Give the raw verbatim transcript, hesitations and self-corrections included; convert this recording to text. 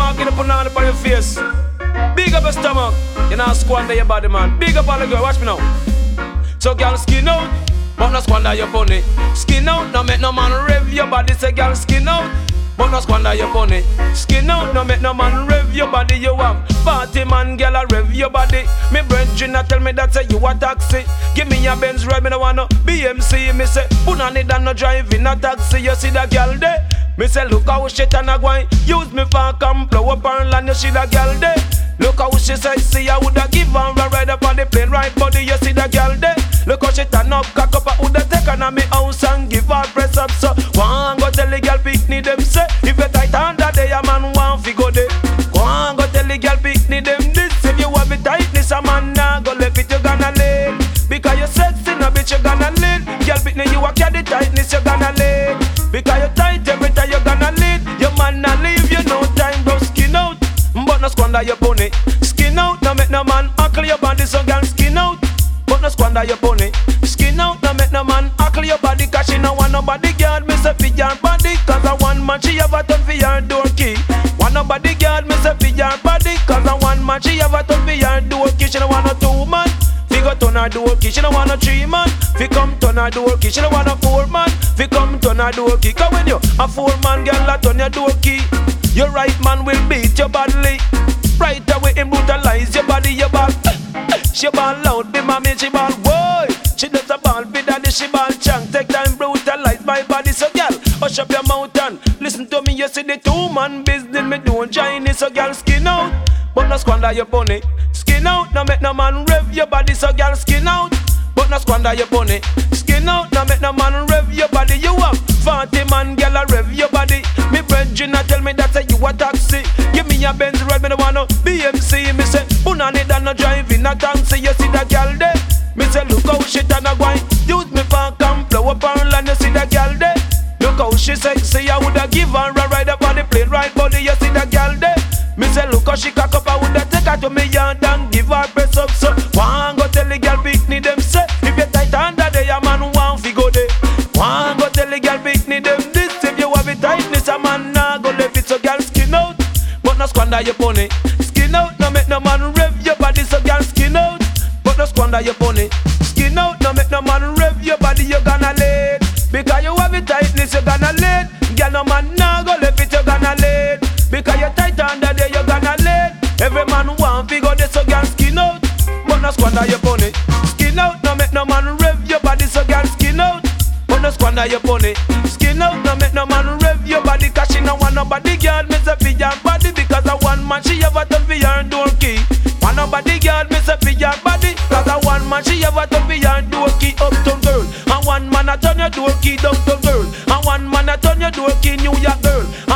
walking up and down upon your face. Big up your stomach, you know squander your body, man. Big up all the girl, watch me now. So girl, skin out, but no squander your pony. Skin out, no make no man rev your body. Say girl, skin out, but no squander your pony. Skin out, no make no man rev your body. You have party man, girl, a rev your body. Me brethren a tell me that say you a taxi. Give me a Benz ride, me no want no B M C. Me say, punani dan no driving a taxi. You see that girl there? Me say, look how she turn a gwine. Use me for come blow up her land. You see that girl there? Look how she say, see I woulda give her a ride up on the plane right body. You see that girl there? Look how she turn up, cock up, I woulda take her to me house and give her press up. So one go tell the girl pick me them say, if you tight under there, a man want fi go there. Go on go tell the girl pick me them this. If you have it tightness, a man nah go left it, you gonna lean. Because you sexy, no bitch you gonna lean. Girl pick me, you a carry tightness, you gonna lean. Because you tight every time you gonna lean. Your man nah leave you no time, bro, skin out. But no squander your pony. Skin out, no make no man hackle your body. So girl skin out, but no squander your pony. Skin out, no make no man hackle your body. Cause she no want nobody guard me say fi your body. Cause a one man she have a turn for your door key. Want nobody guard me say fi your body. Cause a one man she have a turn for your door key. She no want no two man fi go turn her door key. She no want no three man fi come turn her door key. She no want no four man fi come turn her door key. Cause when you a four man girl a turn your door key, your right man will beat your badly. Right away him brutalize your body, your ball. She ball loud, be mommy, she ball boy. She does a ball, be daddy, she ball chunk. Take time brutalize my body, so girl, hush up your mouth and listen to me. You see the two man business, me doing Chinese, so girl skin out, but no squander your pony. Skin out, no make no man rev your body, so girl skin out, but no squander your pony. Skin out, no make no man rev your body. You have forty man, girl, a rev your body. Me brethren a tell me that say you a taxi. Give me a Benz ride, me no want no B M C. Me say, punani dan no driving a taxi. You see that girl there? Me say, look how she turn a gwine. Use me for come blow up her land. You see that girl there? Look how she sexy. I woulda give her a ride up on the plane right body. You see that girl there? Me say, look how she cock up. I woulda take her to me yard and give her press up. So one go tell the girl pick me them say, if you tight under there, a man want fi go there. One go tell the girl pick me them this. If you have it tightness, a man nah go left it. So girl skin out, but no squander your pony. Skin out, no make no man rev your body. So girl skin out, but no squander your pony. Skin out, no make no man rev your body. You gonna lead because you have it tightness. You gonna lead. Girl no man nah go left it. You gonna lead because you tight under there. You gonna lead. Every man want fi go there. So girl skin out, but no squander your pony. Skin out, no make no man rev your body. So girl skin out, but no squander your pony. Skin out, no make no man rev your body. Cause she no want nobody girl me say fi your body. Because a one man she have a turn fi your door key. Want nobody girl me say fi your body. Cause a one man she have a turn fi your door key. Uptown girl, and one man a turn your door key downtown girl. And one man a turn your door key New York girl.